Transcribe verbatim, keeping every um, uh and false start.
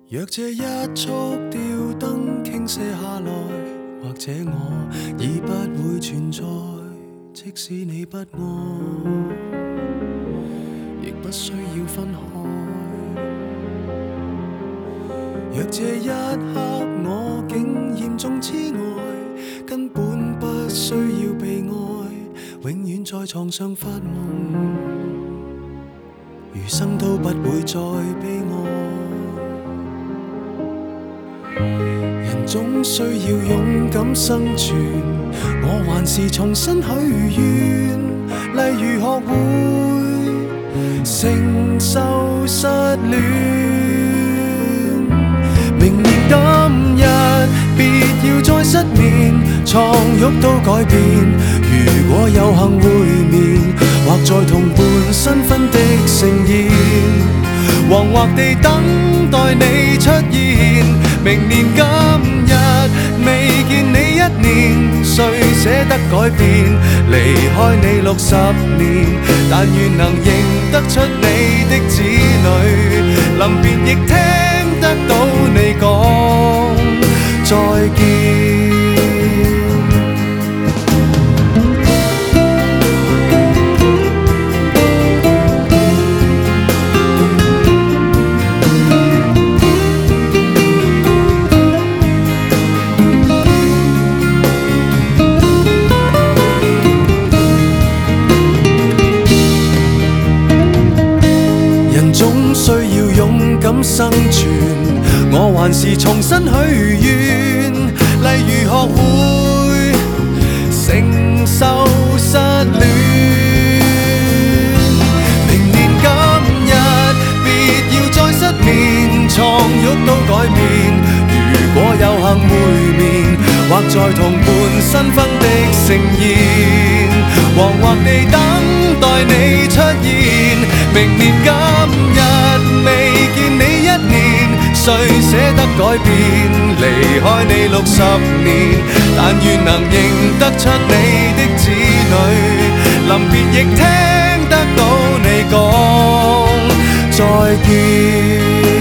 若这一束吊灯倾泻下来，或者我已不会存在。即使你不爱，亦不需要分开。若这一刻我竟严重痴呆，根本不需要被爱，永远在床上发梦，余生都不会再悲哀。人總需要勇敢生存，我還是重新許願，例如學會承受失戀。明年今日別要再失眠，床褥都改變。如果有幸會面，或在同伴新婚的盛宴，惶惑地等待你出現。明年今日未見你一年，誰捨得改變？離開你六十年，但願能認得出你的子女，臨別亦聽得到你講再見。總需要勇敢生存，我還是重新許願，例如學會承受失戀。明年今日別要再失眠，床褥都改變。如果有幸會面，或在同伴新婚的盛宴，惶惑地等待你出現。明年今日未見你一年，誰捨得改變？離開你六十年，但願能認得出你的子女，臨別亦聽得到你講再見。